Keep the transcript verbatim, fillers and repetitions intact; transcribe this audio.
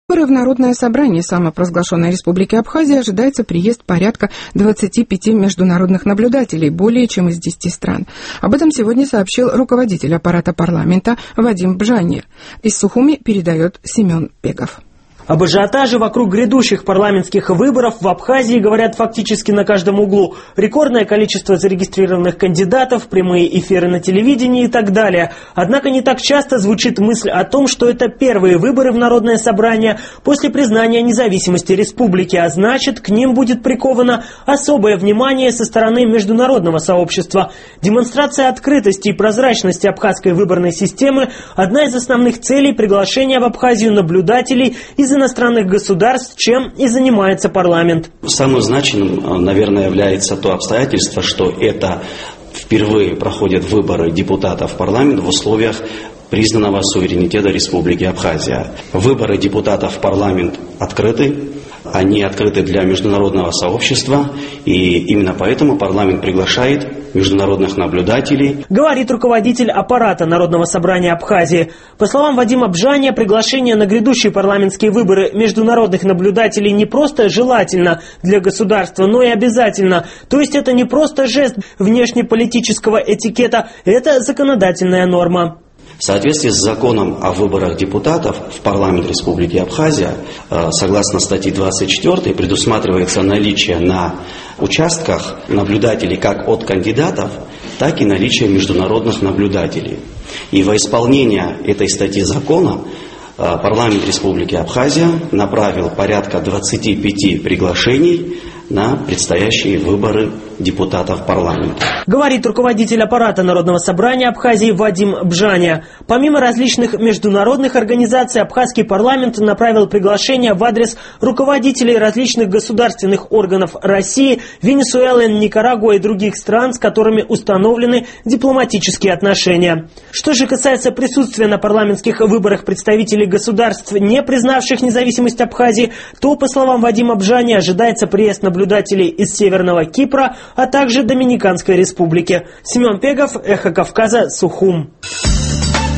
В Народное собрание самопровозглашенной Республики Абхазия ожидается приезд порядка двадцати пяти международных наблюдателей, более чем из десяти стран. Об этом сегодня сообщил руководитель аппарата парламента Вадим Бжанье. Из Сухуми передает Семен Пегов. Об ажиотаже вокруг грядущих парламентских выборов в Абхазии говорят фактически на каждом углу. Рекордное количество зарегистрированных кандидатов, прямые эфиры на телевидении и так далее. Однако не так часто звучит мысль о том, что это первые выборы в Народное собрание после признания независимости республики, а значит, к ним будет приковано особое внимание со стороны международного сообщества. Демонстрация открытости и прозрачности абхазской выборной системы – одна из основных целей приглашения в Абхазию наблюдателей из иностранных государств, чем и занимается парламент. Самым значимым, наверное, является то обстоятельство, что это впервые проходят выборы депутатов в парламент в условиях признанного суверенитета Республики Абхазия. Выборы депутатов в парламент открыты, они открыты для международного сообщества, и именно поэтому парламент приглашает международных наблюдателей. Говорит руководитель аппарата Народного собрания Абхазии. По словам Вадима Бжанья, приглашение на грядущие парламентские выборы международных наблюдателей не просто желательно для государства, но и обязательно. То есть это не просто жест внешнеполитического этикета, это законодательная норма. В соответствии с законом о выборах депутатов в парламент Республики Абхазия, согласно статье двадцать четыре, предусматривается наличие на участках наблюдателей как от кандидатов, так и наличие международных наблюдателей. И во исполнение этой статьи закона парламент Республики Абхазия направил порядка двадцати пяти приглашений на предстоящие выборы депутатов парламента. Говорит руководитель аппарата Народного собрания Абхазии Вадим Бжанья. Помимо различных международных организаций, абхазский парламент направил приглашение в адрес руководителей различных государственных органов России, Венесуэлы, Никарагуа и других стран, с которыми установлены дипломатические отношения. Что же касается присутствия на парламентских выборах представителей государств, не признавших независимость Абхазии, то, по словам Вадима Бжанья, ожидается приезд наблюдателей из Северного Кипра, а также Доминиканской республики. Семен Пегов, Эхо Кавказа, Сухум.